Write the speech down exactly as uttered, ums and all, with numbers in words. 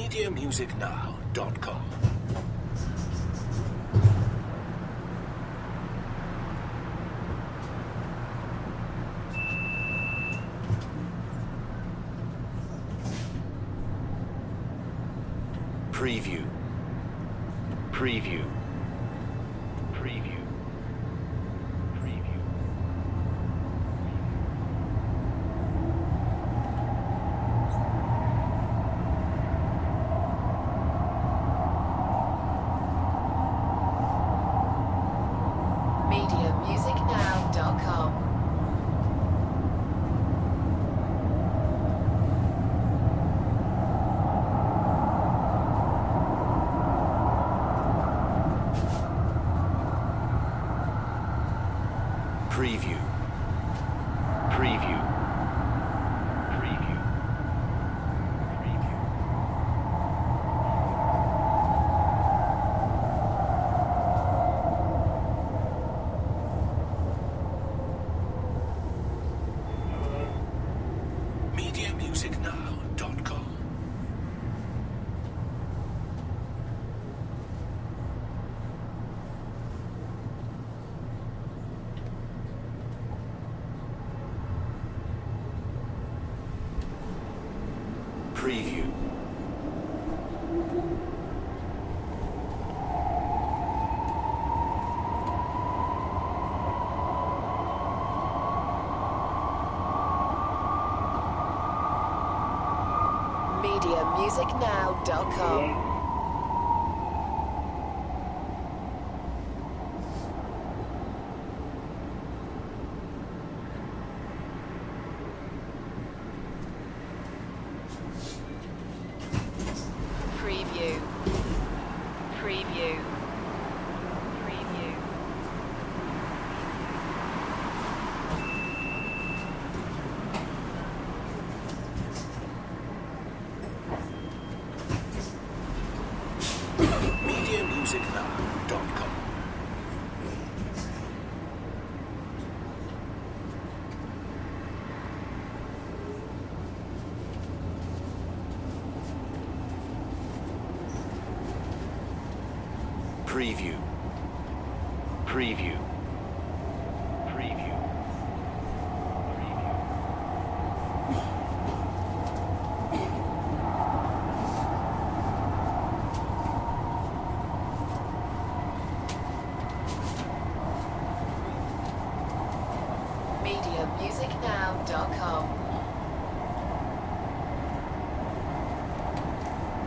media music now dot com. Preview. Preview. Preview. Preview. media music now dot com. Preview. Preview. Preview. Preview. media music now dot com. Preview. media music now dot com. Preview. Preview. Preview. media music now dot com. Preview. Preview. Preview. Preview. media music now dot com.